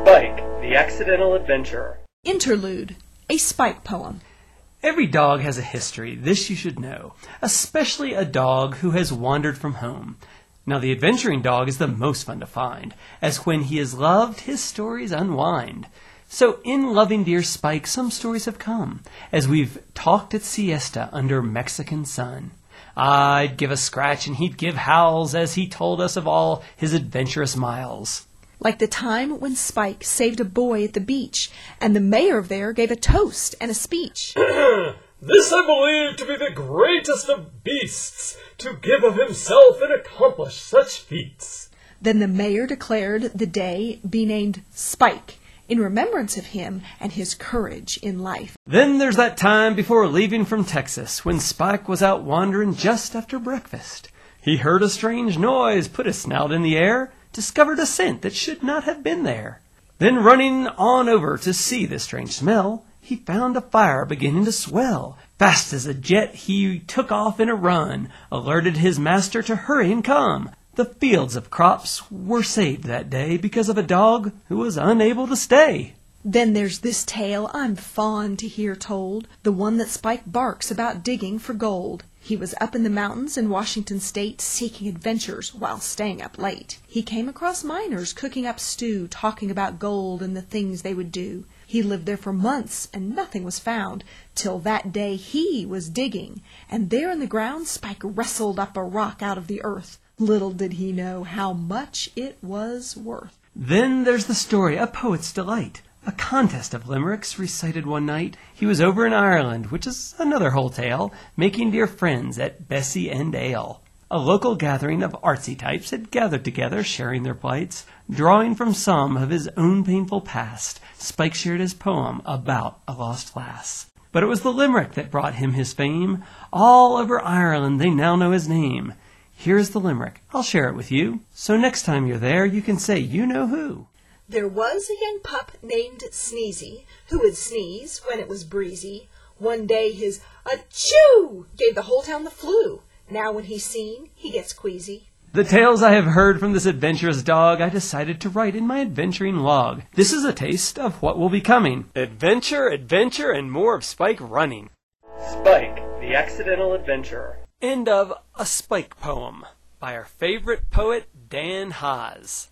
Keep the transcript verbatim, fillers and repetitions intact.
Spike, the Accidental Adventurer. Interlude, a Spike poem. Every dog has a history, this you should know, especially a dog who has wandered from home. Now the adventuring dog is the most fun to find, as when he is loved, his stories unwind. So in loving dear Spike, some stories have come, as we've talked at siesta under Mexican sun. I'd give a scratch and he'd give howls as he told us of all his adventurous miles. Like the time when Spike saved a boy at the beach, and the mayor there gave a toast and a speech. This I believe to be the greatest of beasts, to give of himself and accomplish such feats. Then the mayor declared the day be named Spike, in remembrance of him and his courage in life. Then there's that time before leaving from Texas, when Spike was out wandering just after breakfast. He heard a strange noise, put his snout in the air, discovered a scent that should not have been there. Then running on over to see the strange smell, he found a fire beginning to swell. Fast as a jet he took off in a run, alerted his master to hurry and come. The fields of crops were saved that day because of a dog who was unable to stay. Then there's this tale I'm fond to hear told, the one that Spike barks about digging for gold. He was up in the mountains in Washington State seeking adventures while staying up late. He came across miners cooking up stew, talking about gold and the things they would do. He lived there for months and nothing was found, till that day he was digging, and there in the ground Spike wrestled up a rock out of the earth. Little did he know how much it was worth. Then there's the story, a poet's delight. A contest of limericks recited one night. He was over in Ireland, which is another whole tale, making dear friends at Bessie and Ale. A local gathering of artsy types had gathered together, sharing their plights. Drawing from some of his own painful past, Spike shared his poem about a lost lass. But it was the limerick that brought him his fame. All over Ireland they now know his name. Here's the limerick. I'll share it with you, so next time you're there you can say you know who. There was a young pup named Sneezy, who would sneeze when it was breezy. One day his achoo gave the whole town the flu. Now when he's seen, he gets queasy. The tales I have heard from this adventurous dog I decided to write in my adventuring log. This is a taste of what will be coming. Adventure, adventure, and more of Spike running. Spike, the Accidental Adventurer. End of A Spike Poem by our favorite poet, Dan Haas.